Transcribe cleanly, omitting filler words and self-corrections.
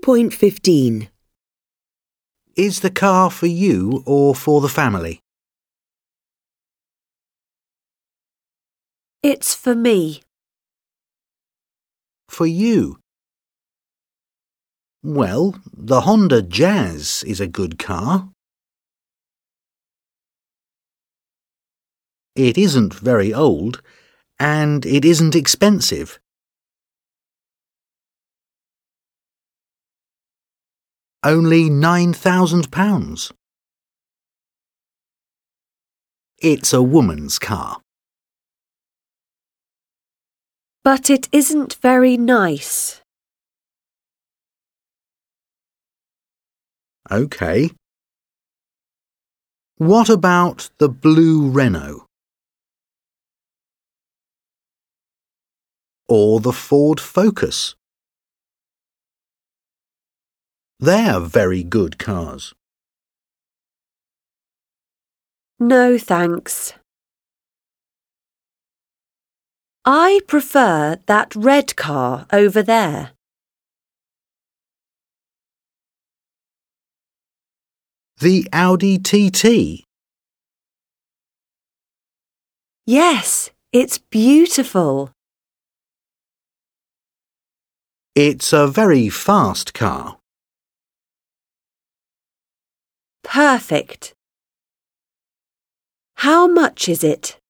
2.15. Is the car for you or for the family? It's for me. For you. Well, the Honda Jazz is a good car. It isn't very old, and it isn't expensive. Only £9,000. It's a woman's car. But it isn't very nice. OK. What about the blue Renault? Or the Ford Focus? They're very good cars. No, thanks. I prefer that red car over there. The Audi TT? Yes, it's beautiful. It's a very fast car. Perfect. How much is it?